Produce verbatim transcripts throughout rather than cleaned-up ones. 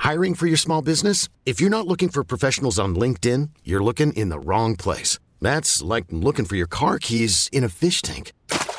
Hiring for your small business? If you're not looking for professionals on LinkedIn, you're looking in the wrong place. That's like looking for your car keys in a fish tank.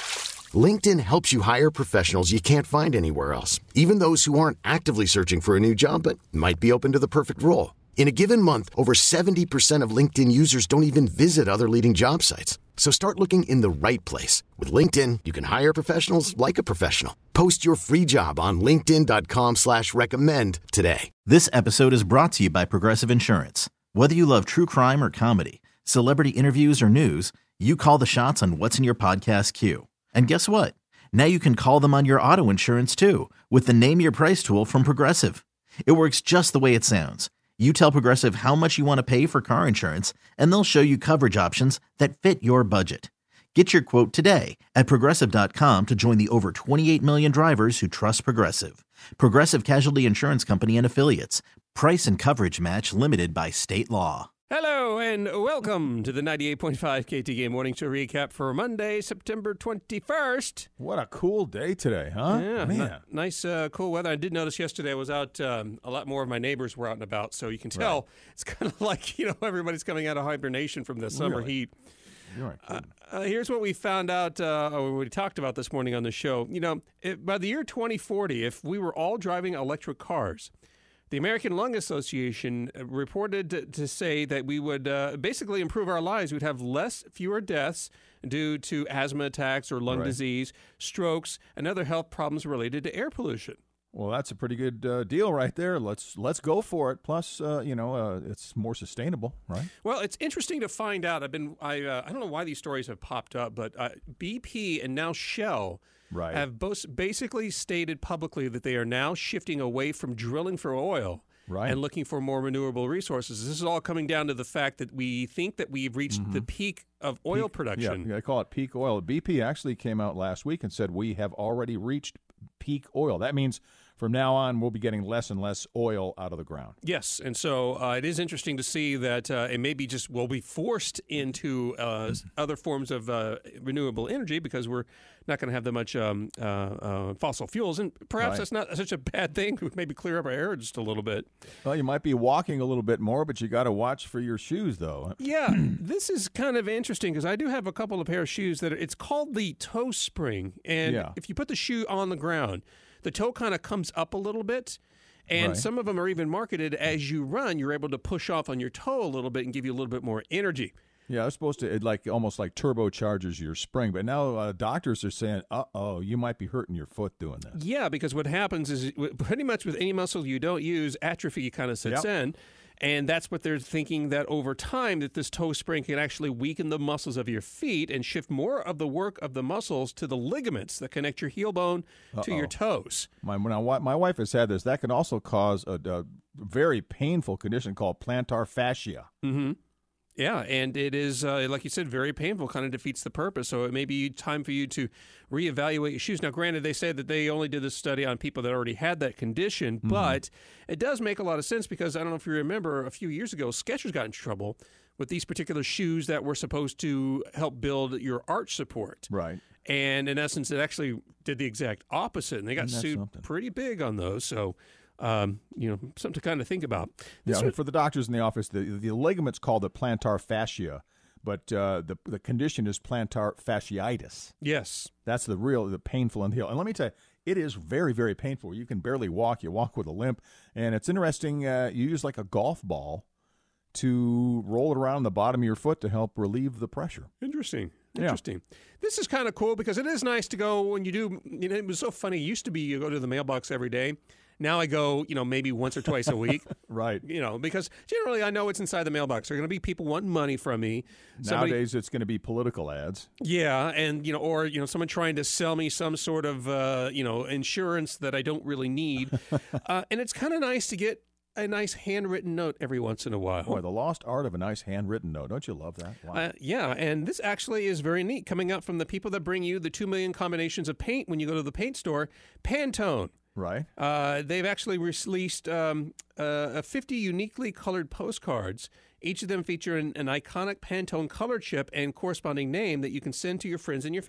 LinkedIn helps you hire professionals you can't find anywhere else, even those who aren't actively searching for a new job but might be open to the perfect role. In a given month, over seventy percent of LinkedIn users don't even visit other leading job sites. So start looking in the right place. With LinkedIn, you can hire professionals like a professional. Post your free job on linkedin dot com slash recommend today. This episode is brought to you by Progressive Insurance. Whether you love true crime or comedy, celebrity interviews or news, you call the shots on what's in your podcast queue. And guess what? Now you can call them on your auto insurance too with the Name Your Price tool from Progressive. It works just the way it sounds. You tell Progressive how much you want to pay for car insurance, and they'll show you coverage options that fit your budget. Get your quote today at progressive dot com to join the over twenty-eight million drivers who trust Progressive. Progressive Casualty Insurance Company and Affiliates. Price and coverage match limited by state law. Hello and welcome to the ninety-eight point five K T K Morning Show recap for Monday, September twenty-first. What a cool day today, huh? Yeah, Man. n- nice, uh, cool weather. I did notice yesterday I was out, um, a lot more of my neighbors were out and about, so you can tell Right. it's kind of like, you know, everybody's coming out of hibernation from the summer Really? heat. You're right. Uh, uh, here's what we found out, uh, or we talked about this morning on the show. You know, it, by the year twenty forty, if we were all driving electric cars, the American Lung Association reported to, to say that we would uh, basically improve our lives. We'd have less, fewer deaths due to asthma attacks or lung Right. disease, strokes, and other health problems related to air pollution. Well, that's a pretty good uh, deal right there. Let's let's go for it. Plus, uh, you know, uh, it's more sustainable, right? Well, it's interesting to find out. I've been, I, uh, I don't know why these stories have popped up, but uh, B P and now Shell Right. have both basically stated publicly that they are now shifting away from drilling for oil Right. and looking for more renewable resources. This is all coming down to the fact that we think that we've reached Mm-hmm. the peak of oil Peak- production. Yeah, they call it peak oil. B P actually came out last week and said we have already reached peak oil. That means from now on we'll be getting less and less oil out of the ground. Yes, and so uh, it is interesting to see that uh, it maybe just will be forced into uh, other forms of uh, renewable energy because we're not going to have that much um, uh, uh, fossil fuels, and perhaps Right. that's not such a bad thing. We maybe clear up our air just a little bit. Well, you might be walking a little bit more, but you got to watch for your shoes, though. Yeah, this is kind of interesting because I do have a couple of pair of shoes that are, it's called the toe spring, and Yeah. if you put the shoe on the ground, the toe kind of comes up a little bit. And Right. some of them are even marketed as you run, you're able to push off on your toe a little bit and give you a little bit more energy. Yeah, it's supposed to it like almost like turbocharges your spring, but now uh, doctors are saying, "Uh oh, you might be hurting your foot doing this." Yeah, because what happens is w- pretty much with any muscle you don't use, atrophy kind of sets Yep. in. And that's what they're thinking, that over time that this toe spring can actually weaken the muscles of your feet and shift more of the work of the muscles to the ligaments that connect your heel bone to your Uh-oh. toes. My now, wi- my wife has had this. That can also cause a, a very painful condition called plantar fascia. Mm-hmm. Yeah, and it is, uh, like you said, very painful, kind of defeats the purpose. So it may be time for you to reevaluate your shoes. Now, granted, they said that they only did this study on people that already had that condition, Mm-hmm. but it does make a lot of sense because I don't know if you remember a few years ago, Skechers got in trouble with these particular shoes that were supposed to help build your arch support. Right. And in essence, it actually did the exact opposite, and they got Isn't that sued something? pretty big on those. So, um, you know, something to kind of think about. Yeah, This was- for the doctors in the office, the the ligament's called the plantar fascia, but uh, the the condition is plantar fasciitis. yes. That's the real, the painful in the heel. And let me tell you, it is very, very painful. You can barely walk. You walk with a limp. And it's interesting, uh, you use like a golf ball to roll it around the bottom of your foot to help relieve the pressure. Interesting. Yeah. Interesting. This is kind of cool because it is nice to go when you do. You know, it was so funny. It used to be you go to the mailbox every day. Now I go, you know, maybe once or twice a week. Right. You know, because generally I know it's inside the mailbox. There are going to be people wanting money from me. Somebody- Nowadays, it's going to be political ads. Yeah, and you know, or you know, someone trying to sell me some sort of uh, you know insurance that I don't really need, uh, and it's kind of nice to get a nice handwritten note every once in a while. Boy, the lost art of a nice handwritten note. Don't you love that? Wow. Uh, yeah, and this actually is very neat, coming out from the people that bring you the two million combinations of paint when you go to the paint store, Pantone. Right. Uh, they've actually released um, uh, fifty uniquely colored postcards. Each of them feature an, an iconic Pantone color chip and corresponding name that you can send to your friends and your family.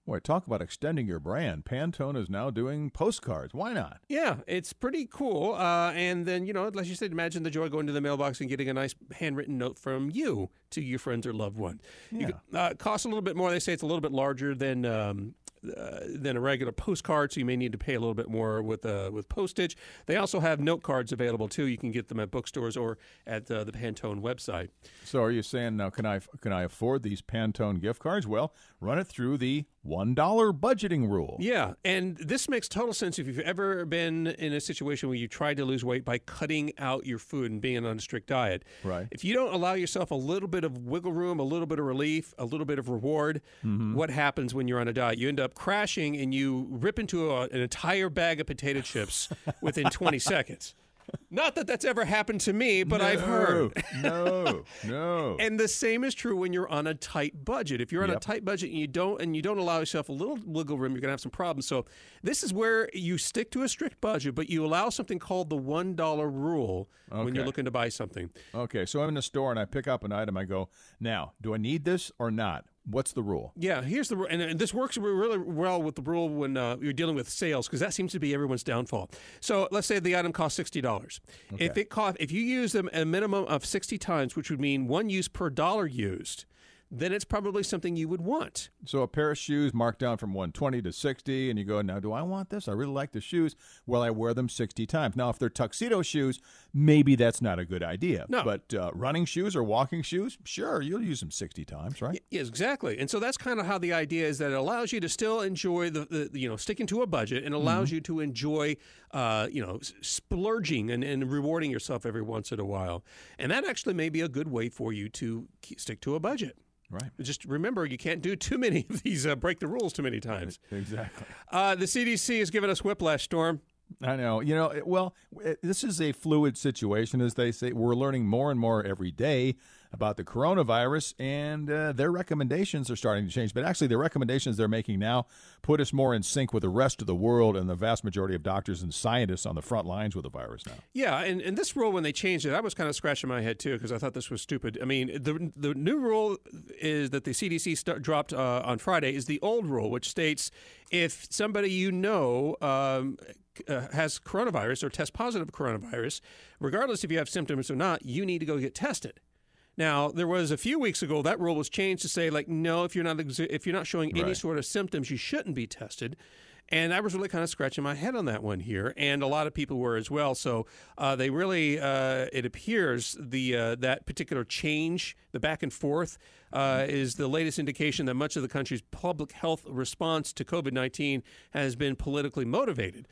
Boy, talk about extending your brand. Pantone is now doing postcards. Why not? Yeah, it's pretty cool. Uh, and then, you know, like you said, imagine the joy going to the mailbox and getting a nice handwritten note from you to your friends or loved one. Yeah. You could, uh, it costs a little bit more. They say it's a little bit larger than um, uh, than a regular postcard, so you may need to pay a little bit more with uh, with postage. They also have note cards available, too. You can get them at bookstores or at uh, the Pantone website. So are you saying now, can I can I afford these Pantone gift cards? Well, run it through the one dollar budgeting rule. Yeah, and this makes total sense if you've ever been in a situation where you tried to lose weight by cutting out your food and being on a strict diet. Right. If you don't allow yourself a little bit of wiggle room, a little bit of relief, a little bit of reward, mm-hmm. what happens when you're on a diet? You end up crashing and you rip into a, an entire bag of potato chips within twenty seconds. Not that that's ever happened to me, but no, I've heard. no, no. And the same is true when you're on a tight budget. If you're on Yep. a tight budget and you don't and you don't allow yourself a little wiggle room, you're going to have some problems. So this is where you stick to a strict budget, but you allow something called the one dollar rule when Okay. you're looking to buy something. Okay, so I'm in the store and I pick up an item. I go, now, do I need this or not? What's the rule? Yeah, here's the and, and this works really well with the rule when uh, you're dealing with sales because that seems to be everyone's downfall. So let's say the item costs sixty dollars. Okay. If it cost, if you use them a minimum of sixty times, which would mean one use per dollar used, then it's probably something you would want. So a pair of shoes marked down from one twenty to sixty, and you go, now, do I want this? I really like the shoes. Well, I wear them sixty times. Now, if they're tuxedo shoes, maybe that's not a good idea. No. But uh, running shoes or walking shoes, sure, you'll use them sixty times, right? Yes, exactly. And so that's kind of how the idea is that it allows you to still enjoy the, the you know, sticking to a budget and allows Mm-hmm. you to enjoy, uh, you know, s- splurging and, and rewarding yourself every once in a while. And that actually may be a good way for you to keep, stick to a budget. Right. Just remember, you can't do too many of these, uh, break the rules too many times. Exactly. Uh, the C D C has given us whiplash, Storm. I know. You know, it- well, it- this is a fluid situation, as they say. We're learning more and more every day about the coronavirus, and uh, their recommendations are starting to change. But actually, the recommendations they're making now put us more in sync with the rest of the world and the vast majority of doctors and scientists on the front lines with the virus now. Yeah, and, and this rule, when they changed it, I was kind of scratching my head, too, because I thought this was stupid. I mean, the the new rule is that the C D C start, dropped uh, on Friday is the old rule, which states if somebody you know um, uh, has coronavirus or tests positive for coronavirus, regardless if you have symptoms or not, you need to go get tested. Now, there was a few weeks ago that rule was changed to say, like, no, if you're not exi- if you're not showing any Right. sort of symptoms, you shouldn't be tested. And I was really kind of scratching my head on that one here, and a lot of people were as well. So uh, they really, uh, it appears the uh, that particular change, the back and forth, uh, is the latest indication that much of the country's public health response to COVID nineteen has been politically motivated.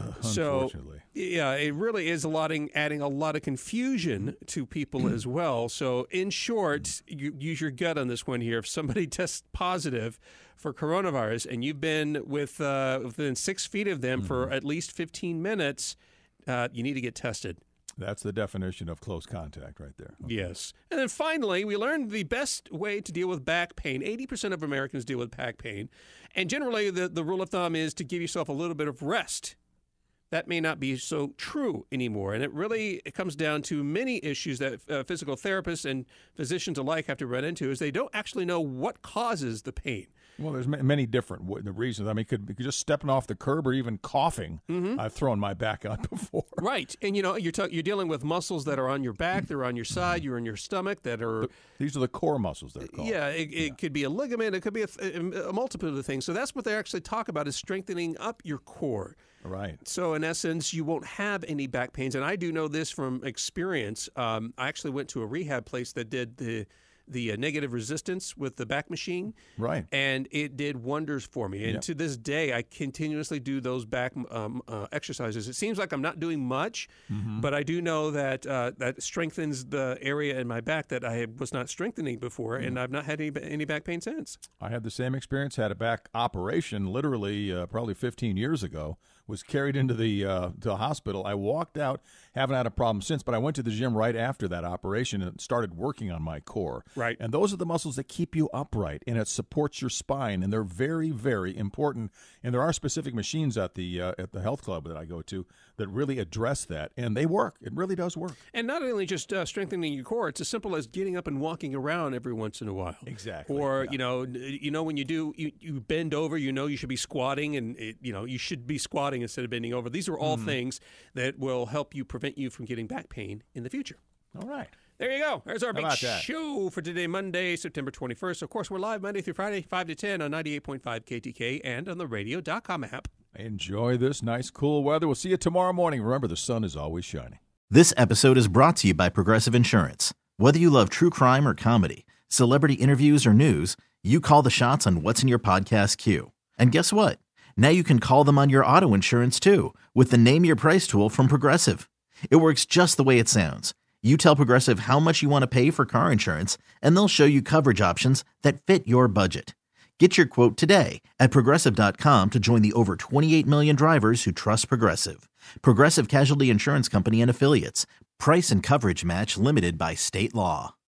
So, unfortunately. yeah, it really is a lot in, adding a lot of confusion to people as well. So, in short, you, use your gut on this one here. If somebody tests positive for coronavirus and you've been with uh, within six feet of them mm-hmm. for at least fifteen minutes, uh, you need to get tested. That's the definition of close contact right there. Okay. Yes. And then finally, we learned the best way to deal with back pain. eighty percent of Americans deal with back pain. And generally, the, the rule of thumb is to give yourself a little bit of rest. That may not be so true anymore. And it really it comes down to many issues that uh, physical therapists and physicians alike have to run into is they don't actually know what causes the pain. Well, there's ma- many different w- the reasons. I mean, could, could just stepping off the curb or even coughing. Mm-hmm. I've thrown my back out before. Right. And, you know, you're, t- you're dealing with muscles that are on your back, they're on your side, you're in your stomach that are... These are the core muscles, they're called. Yeah, it, it yeah. could be a ligament, it could be a, a, a multitude of things. So that's what they actually talk about is strengthening up your core. Right. So in essence, you won't have any back pains. And I do know this from experience. Um, I actually went to a rehab place that did the the uh, negative resistance with the back machine. Right. And it did wonders for me. And yep. to this day, I continuously do those back um, uh, exercises. It seems like I'm not doing much, mm-hmm. but I do know that uh, that strengthens the area in my back that I was not strengthening before, mm-hmm. and I've not had any, any back pain since. I had the same experience, had a back operation literally uh, probably fifteen years ago, was carried into the, uh, to the hospital. I walked out, Haven't had a problem since, but I went to the gym right after that operation and started working on my core. Right. And those are the muscles that keep you upright, and it supports your spine, and they're very, very important. And there are specific machines at the uh, at the health club that I go to that really address that, and they work. It really does work. And not only just uh, strengthening your core, it's as simple as getting up and walking around every once in a while. Exactly. Or, yeah. you know, you know when you do, you, you bend over, you know you should be squatting, and, it, you know, you should be squatting instead of bending over. These are all mm. things that will help you prevent you from getting back pain in the future. All right. There you go. There's our How big that? show for today, Monday, September twenty-first. Of course, we're live Monday through Friday, five to ten on ninety-eight point five K T K and on the radio dot com app. Enjoy this nice, cool weather. We'll see you tomorrow morning. Remember, the sun is always shining. This episode is brought to you by Progressive Insurance. Whether you love true crime or comedy, celebrity interviews or news, you call the shots on what's in your podcast queue. And guess what? Now you can call them on your auto insurance too with the Name Your Price tool from Progressive. It works just the way it sounds. You tell Progressive how much you want to pay for car insurance, and they'll show you coverage options that fit your budget. Get your quote today at Progressive dot com to join the over twenty-eight million drivers who trust Progressive. Progressive Casualty Insurance Company and Affiliates. Price and coverage match limited by state law.